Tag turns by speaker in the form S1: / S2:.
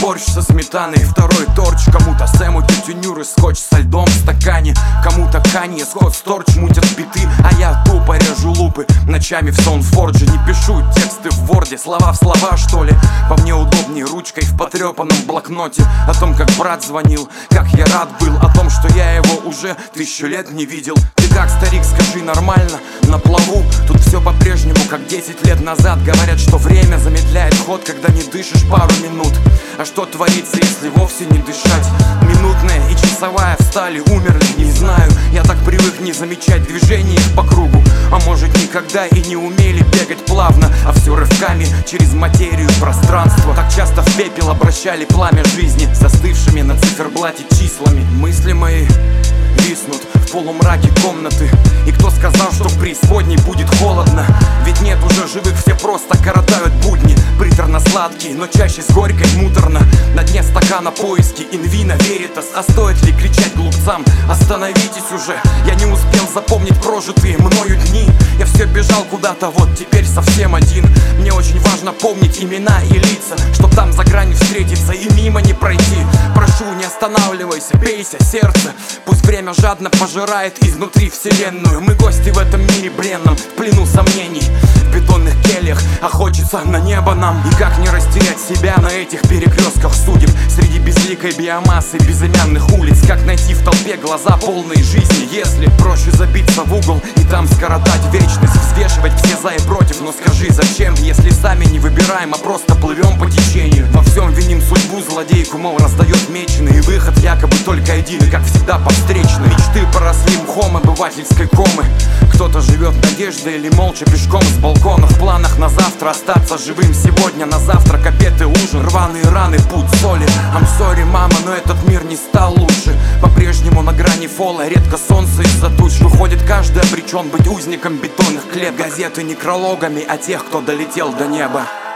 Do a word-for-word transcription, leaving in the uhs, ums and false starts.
S1: борщ со сметаной, второй торч. Кому-то Сэму тютюнюры, скотч со льдом в стакане. Кому-то Канье, Скотт Сторч мутят биты, а я тупо режу лупы ночами в Soundforge. Не пишу тексты в ворде, слова в слова что ли. По мне удобнее ручкой в потрепанном блокноте. О том, как брат звонил, как я рад был. О том, что я его уже тысячу лет не видел. Ты как, старик, скажи, нормально? На плаву? Тут все по-прежнему, как десять лет назад. Говорят, что время замедляет ход, когда не дышишь пару минут. А что творится, если вовсе не дышать? Минутная и часовая встали, умерли, не знаю. Я так привык не замечать движений их по кругу. А может, никогда и не умели бегать плавно, а все рывками через материю пространства. Так часто в пепел обращали пламя жизни, застывшими на циферблате числами. Мысли мои виснут в полумраке комнаты. И кто сказал, что в преисподней будет холодно? Ведь нет уже живых, все просто коротают будни. Приторно-сладкий, но чаще с горькой муторно. На дне стакана поиски инвина веритас. А стоит ли кричать глупцам: остановитесь уже? Я не успел запомнить прожитые мною дни. Я все бежал куда-то, вот теперь совсем один. Мне очень важно помнить имена и лица, чтоб там за гранью встретиться и мимо не пройти. Прошу, не останавливайся, бейся, сердце. Пусть время жадно пожирает изнутри вселенную. Мы гости в этом мире бренном, в плену сомнений. В бетонных кельях, а хочется на небо нам. И как не растерять себя на этих перекрестках судеб, среди безликой биомассы безымянных улиц? Как найти в толпе глаза полные жизни, если проще забиться в угол и там скоротать вечность? Взвешивать все за и против, но скажи, зачем, если сами не выбираем, а просто плывем по течению? Во всем виним судьбу, злодейку, мол, раздает меченый. И выход якобы только один, и как всегда по встречной. Мечты поросли мхом обывательской комы. Кто-то живет надеждой или молча пешком с балкона. В планах на завтра остаться живым сегодня. На завтрак, обед и ужин, рваные раны, путь соли. I'm sorry, мама, но этот мир не стал лучше. По-прежнему на грани фола, редко солнце из-за туч. Выходит, каждый обречен быть узником бетонных клеток. Газеты некрологами о тех, кто долетел до неба.